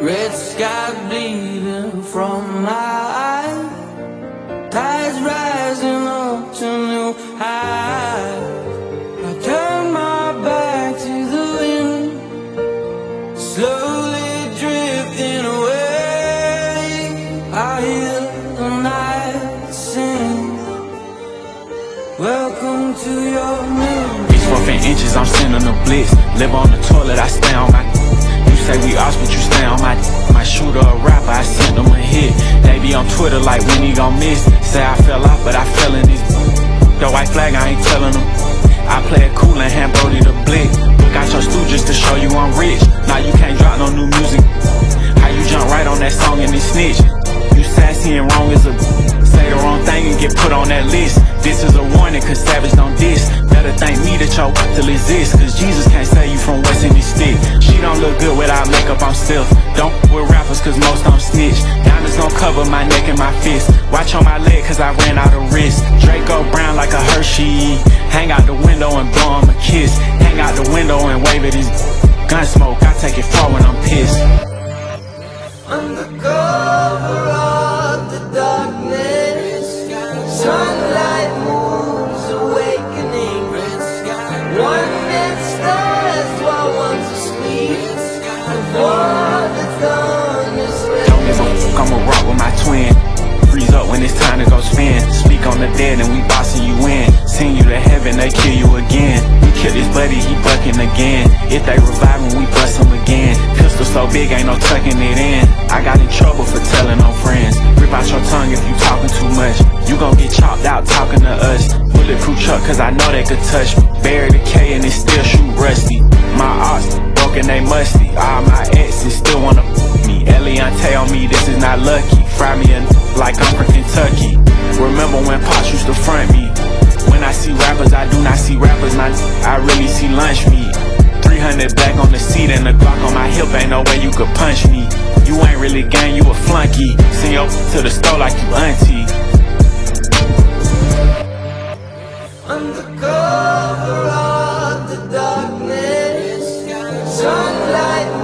Red sky bleeding from my eyes, tides rising up to new highs. I turn my back to the wind, slowly drifting away. I hear the night sing, welcome to your new. These 4 inches, I'm sending a blitz. Live on the toilet, I stay on my. You say we ops, but you stay on my. My shooter a rapper, I send them a hit. They be on Twitter like when he gon' miss. Say I fell off, but I fell in this. The white flag, I ain't telling them. I play it cool and hand Brody the blick. Got your stooges to show you I'm rich. Now you can't drop no new music. How you jump right on that song and then snitch? You sassy and wrong as a. Say the wrong thing and get put on that list. This is a warning, cause Savage don't diss. Better thank me that your still exist, cause Jesus can't save you from what's in his stick. She don't look good without makeup, I'm stiff. Don't with rappers, cause most don't snitch. Diamonds gon' cover my neck and my fist. Watch on my leg, cause I ran out of wrist. Draco brown like a Hershey. Hang out the window and blow him a kiss. Hang out the window and wave at his gun smoke. I take it far when I'm pissed. Undercover of the darkness, sunlight moves awakening. One that stars while one's asleep, before the dawn is ready. Don't give a fuck, I'ma rock with my twin. Freeze up when it's time to go spin. Speak on the dead and we bossing you in. Send you to heaven, they kill you again. We kill this buddy, he bucking again. If they revive him, we bust him again. Pistol so big, ain't no tucking it in. I got in trouble for telling on friends. Rip out your tongue if you talking too much. You gon' get chopped out talking to us. Bulletproof truck, cause I know they could touch me. Bury the K and it still shoot rusty. My ops broken, they musty. All my exes still wanna me. Eliante on me, this is not lucky. Fry me a like I'm from Kentucky. Remember when Pops used to front me? When I see rappers, I do not see rappers. Not I really see lunch meat. 300 back on the seat and the Glock on my hip. Ain't no way you could punch me. You ain't really gang, you a flunky. Send your to the store like you auntie. Undercover of the darkness, sunlight